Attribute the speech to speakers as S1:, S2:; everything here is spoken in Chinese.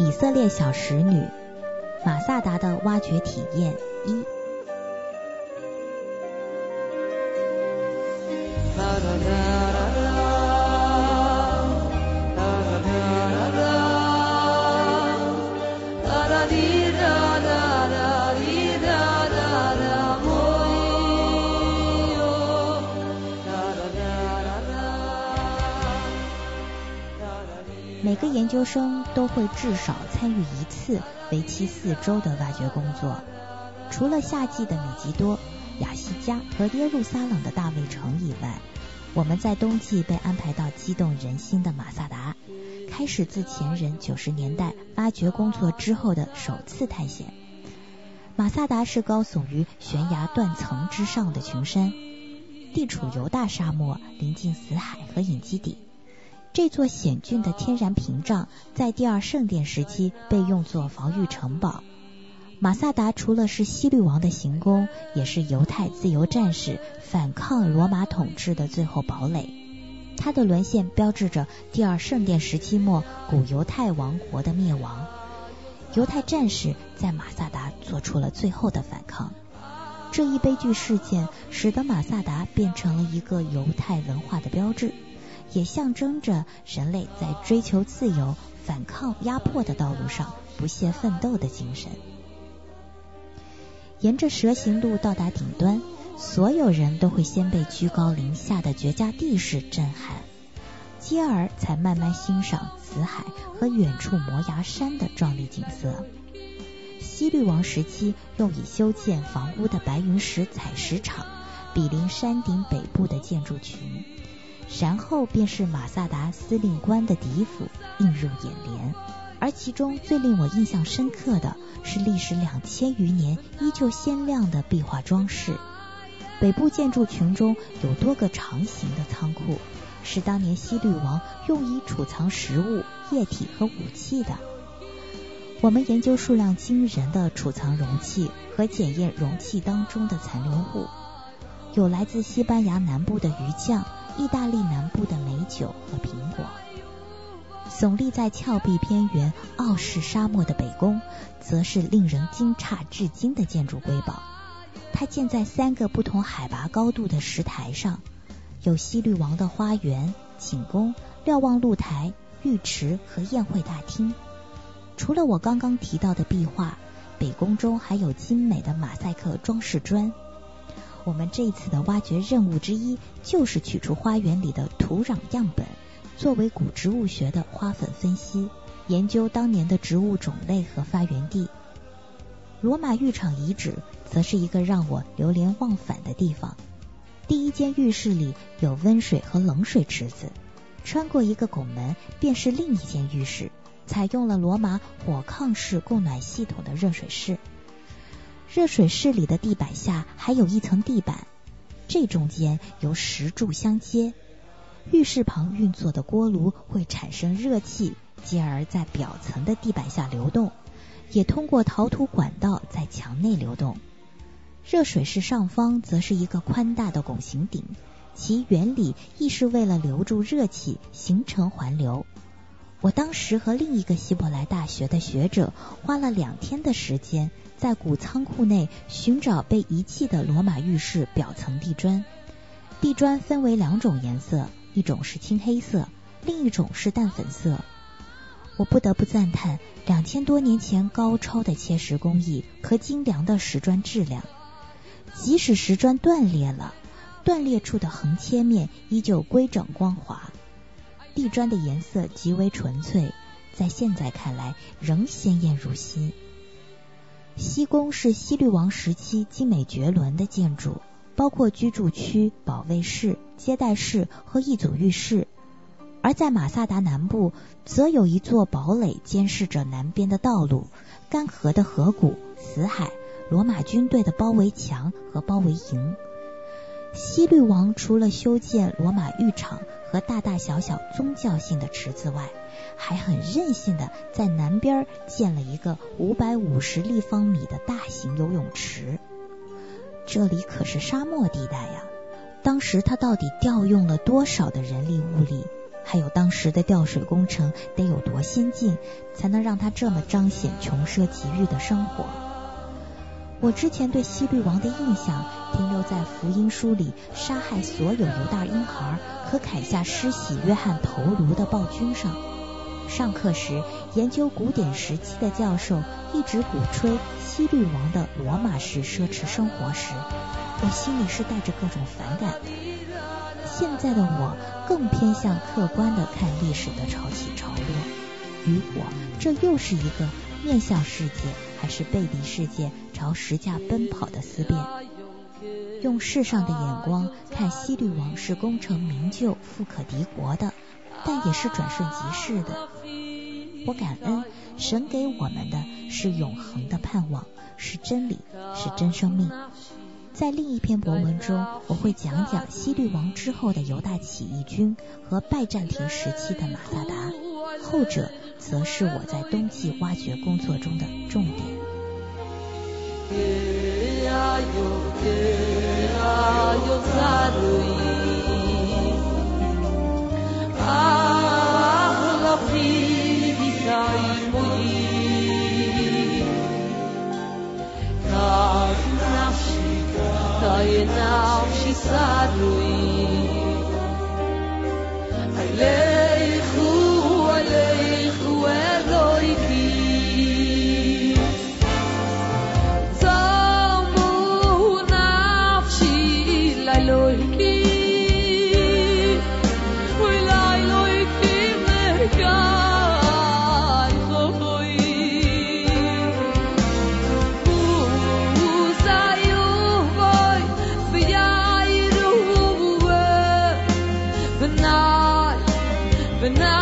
S1: 以色列小使女马萨达的挖掘体验1。每个研究生都会至少参与一次为期4周的挖掘工作。除了夏季的米吉多、亚细加和耶路撒冷的大卫城以外，我们在冬季被安排到激动人心的马萨达，开始自前人90年代挖掘工作之后的首次探险。马萨达是高耸于悬崖断层之上的群山，地处犹大沙漠，临近死海和隐基底。这座险峻的天然屏障在第二圣殿时期被用作防御城堡。马萨达除了是希律王的行宫，也是犹太自由战士反抗罗马统治的最后堡垒。它的沦陷标志着第二圣殿时期末古犹太王国的灭亡。犹太战士在马萨达做出了最后的反抗。这一悲剧事件使得马萨达变成了一个犹太文化的标志，也象征着人类在追求自由、反抗压迫的道路上不懈奋斗的精神。沿着蛇形路到达顶端，所有人都会先被居高临下的绝佳地势震撼，继而才慢慢欣赏死海和远处摩崖山的壮丽景色。希律王时期用以修建房屋的白云石采石场比邻山顶北部的建筑群，然后便是马萨达司令官的邸府映入眼帘。而其中最令我印象深刻的是历时2000余年依旧鲜亮的壁画装饰。北部建筑群中有多个长形的仓库，是当年希律王用以储藏食物、液体和武器的。我们研究数量惊人的储藏容器和检验容器当中的残留物，有来自西班牙南部的鱼酱、意大利南部的美酒和苹果。耸立在峭壁边缘傲视沙漠的北宫，则是令人惊诧至今的建筑瑰宝。它建在3个不同海拔高度的石台上，有希律王的花园、寝宫、瞭望露台、浴池和宴会大厅。除了我刚刚提到的壁画，北宫中还有精美的马赛克装饰砖。我们这一次的挖掘任务之一就是取出花园里的土壤样本，作为古植物学的花粉分析，研究当年的植物种类和发源地。罗马浴场遗址则是一个让我流连忘返的地方。第一间浴室里有温水和冷水池子，穿过一个拱门便是另一间浴室，采用了罗马火炕式供暖系统的热水室。热水室里的地板下还有一层地板，这中间由石柱相接。浴室旁运作的锅炉会产生热气，继而在表层的地板下流动，也通过陶土管道在墙内流动。热水室上方则是一个宽大的拱形顶，其原理亦是为了留住热气，形成环流。我当时和另一个希伯来大学的学者花了2天的时间，在古仓库内寻找被遗弃的罗马浴室表层地砖。地砖分为2种颜色，一种是青黑色，另一种是淡粉色。我不得不赞叹2000多年前高超的切石工艺和精良的石砖质量。即使石砖断裂了，断裂处的横切面依旧规整光滑。地砖的颜色极为纯粹，在现在看来仍鲜艳如昔。西宫是希律王时期精美绝伦的建筑，包括居住区、保卫室、接待室和一组浴室。而在马萨达南部，则有一座堡垒监视着南边的道路、干涸的河谷、死海、罗马军队的包围墙和包围营。希律王除了修建罗马浴场和大大小小宗教性的池子外，还很任性的在南边建了一个550立方米的大型游泳池。这里可是沙漠地带呀，当时他到底调用了多少的人力物力？ 还有当时的吊水工程得有多先进，才能让他这么彰显穷奢极欲的生活。我之前对希律王的印象停留在福音书里杀害所有犹大婴孩和砍下施洗约翰头颅的暴君上。上课时，研究古典时期的教授一直鼓吹希律王的罗马式奢侈生活时，我心里是带着各种反感的。现在的我更偏向客观地看历史的潮起潮落，于我这又是一个面向世界还是背离世界朝实价奔跑的思辨。用世上的眼光看希律王是功成名就富可敌国的，但也是转瞬即逝的。我感恩神给我们的是永恒的盼望，是真理，是真生命。在另一篇博文中，我会讲讲希律王之后的犹大起义军和拜占庭时期的马萨达，后者则是我在冬季挖掘工作中的重点。
S2: נפשי סדוי עליכו אלוהיכי צמו נפשי לאלוהיכי ולאלוהיכי מגן חופוי But now